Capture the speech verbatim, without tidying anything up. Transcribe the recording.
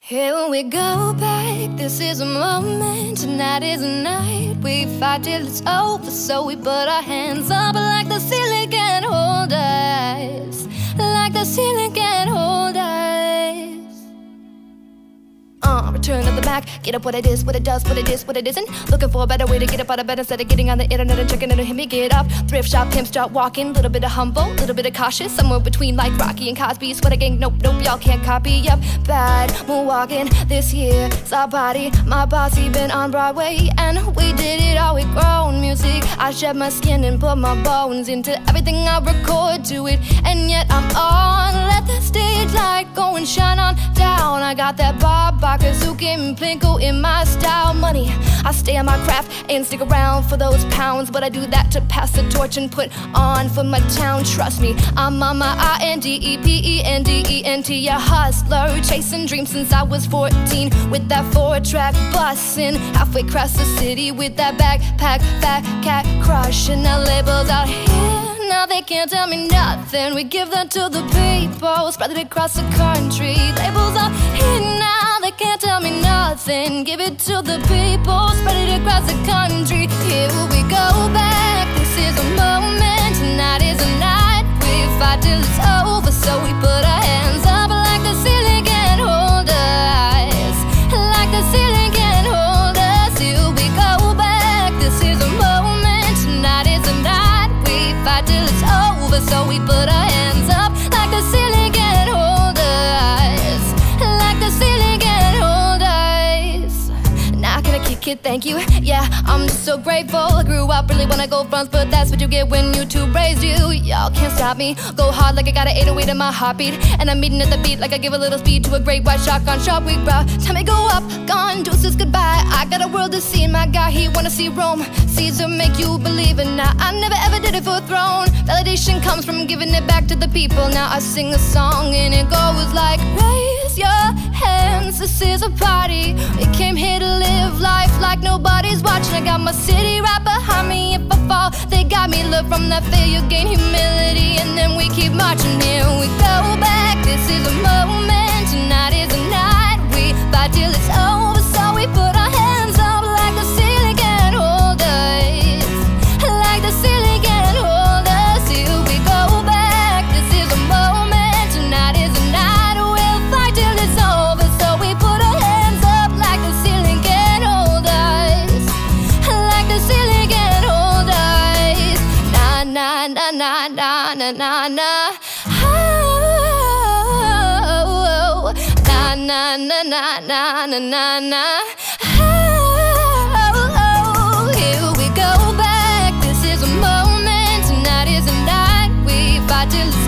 Here we go back, this is a moment, tonight is a night. We fight till it's over, so we put our hands up like the ceiling can't hold us, like the ceiling can't hold us. Uh, return of the Mac, get up what it is, what it does, what it is, what it isn't. Looking for a better way to get up out of bed instead of getting on the internet and checking it to hit me get up. Thrift shop, pimp, start walking, little bit of humble, little bit of cautious, somewhere between like Rocky and Cosby. Sweater gang, nope, nope, y'all can't copy. Yep, bad moonwalking this year. Saw body, my bossy been on Broadway, and we did it all with grown music. I shed my skin and put my bones into everything I record to it, and yet I'm on. Let the stage light go and shine on down. I got that Bob Barker, Zuki, and Plinko in my style. Money, I stay on my craft and stick around for those pounds, but I do that to pass the torch and put on for my town. Trust me, I'm on my I N D E P E N D E N T, a hustler, chasing dreams since I was fourteen, with that four-track bussin', halfway across the city with that backpack, fat cat crushing. Now labels out here, now they can't tell me nothing. We give that to the people, spread it across the country. Labels out here now, they can't tell me nothing. Give it to the people, spread it across the country. Here we go back, this is a moment, tonight is a night. We fight till it's over, so we put our hands up like the ceiling can't hold us, like the ceiling can't hold us. Here we go back, this is a moment, tonight is a night. We fight till it's over, so we put our hands up like the ceiling can't hold us, like the ceiling can't hold us. Not gonna kick it, thank you. Yeah, I'm just so grateful. I grew up really wanna go fronts, but that's what you get when YouTube raised you. Y'all can't stop me. Go hard like I got an eight oh eight in my heart'beat, and I'm beating at the beat like I give a little speed to a great white shotgun. Sharp weak brow, time to go up, gone, deuces goodbye. I got a world to see, and my guy, he wanna see Rome. Caesar make you believe it. Now I never ever did it for a throne. Validation comes from giving it back to the people. Now I sing a song and it goes like, raise your hands, this is a party. We came here to live life like nobody's watching. I got my city right behind me. If I fall, they got me. Look from that failure, gain humility, and then we keep marching. Here we go back, this is a moment, tonight is a night. We fight till it's over, so we put our hands up like the ceiling can't hold us, like the ceiling can't hold us. Here we go back, this is a moment, tonight is a night. We'll fight till it's over, so we put our hands up like the ceiling can't hold us, like the ceiling can't hold us. Na na na na na na na na. Oh, na na na na na na na na. Oh, here we go back. This is a moment, tonight is a night. We fight till it's